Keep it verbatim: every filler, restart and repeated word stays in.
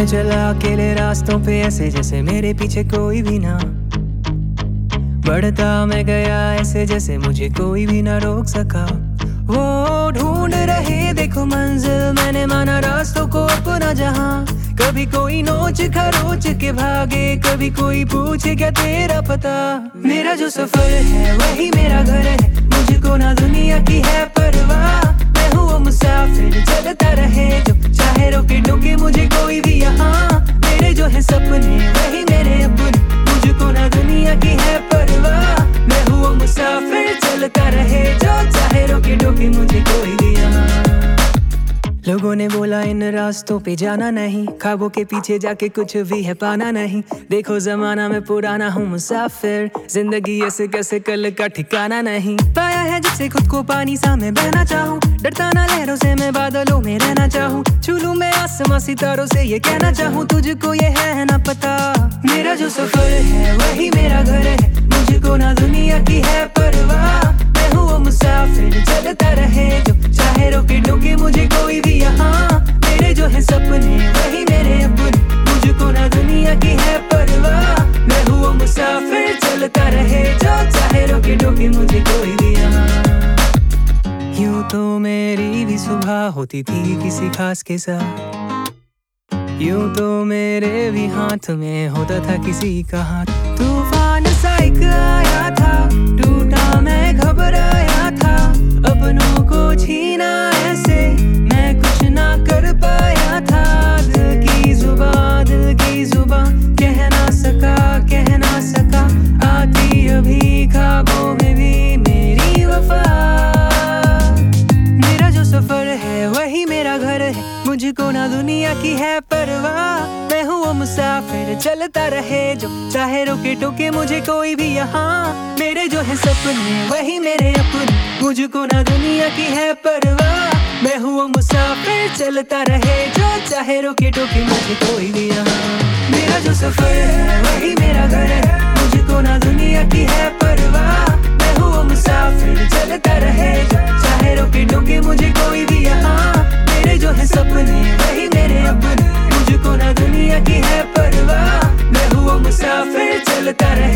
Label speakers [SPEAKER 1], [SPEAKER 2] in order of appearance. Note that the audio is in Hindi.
[SPEAKER 1] में चला अकेले रास्तों पे, ऐसे जैसे मेरे पीछे कोई भी ना। बढ़ता मैं गया ऐसे जैसे मुझे कोई भी ना रोक सका। वो ढूंढ रहे देखो मंजिल, मैंने माना रास्तों को अपना जहां। कभी कोई नोच खरोच के भागे, कभी कोई पूछे क्या तेरा पता। मेरा जो सफर है वही मेरा घर है, मुझको ना दुनिया की है परवाह। मैं हूँ वो मुसाफिर चलता रहे जो चाहे रोके टोके मुझे कोई भी यहाँ। मेरे जो है सपने वही मेरे अपने, मुझको ना दुनिया की है परवाह। मैं हूँ वो मुसाफिर चलता रहे जो चाहे रोके टोके मुझे कोई भी यहाँ। लोगों ने बोला इन रास्तों पे जाना नहीं, ख्वाबों के पीछे जाके कुछ भी है पाना नहीं। देखो जमाना में पुराना हूँ मुसाफिर, जिंदगी ऐसे कैसे कल का ठिकाना नहीं। पाया है जिससे खुद को पानी सा मैं बहना चाहूँ, डरता ना लहरों से मैं बादलों में रहना चाहूँ। छू लूं मैं आसमां सितारों से ये कहना चाहूँ, तुझको ये है ना पता। मेरा जो सफर है वही मेरा घर है, मुझको ना दुनिया की है परवाह। मैं हूँ वो मुसाफिर चलता रहे जो चाहे रोके टोके मुझे कोई भी यहाँ। मेरे जो है सपने वही मेरे अपने, मुझको ना दुनिया की है परवाह। मैं हूँ वो मुसाफिर चलता रहे जो चाहे रोके टोके मुझे कोई भी यहाँ। यूं तो मेरी भी सुबह होती थी किसी खास के साथ, यूं तो मेरे भी हाथ में होता था किसी का हाथ। तूफान सा एक आया था, टूटा मैं घबराया था। अपनों को छीना ऐसे मैं कुछ ना कर पाया था। दिल की जुबान दिल की जुबान कह ना सका कह ना सका। आती अभी ख्वाबों में भी मेरी वफा। मेरा जो सफर है वही मेरा घर है, मुझको ना दुनिया की है परवाह। मैं हूँ वो मुसाफिर चलता रहे जो चाहे रोके टोके मुझे कोई भी यहाँ। मेरे जो है सपने वही मेरे अपने, मुझको ना दुनिया की है परवाह। मैं हूँ वो मुसाफिर चलता रहे जो चाहे रोके टोके मुझे कोई भी यहाँ। मेरा जो सफर है वही मेरा घर है, मुझको ना दुनिया की है परवाह। मैं हूँ वो मुसाफिर चलता रहे जो चाहे रोके टोके मुझे कोई भी यहाँ। मेरे जो है सपने वही मेरे अपने, मुझको ना दुनिया की है परवाह। मैं हूँ वो मुसाफिर चलता रहे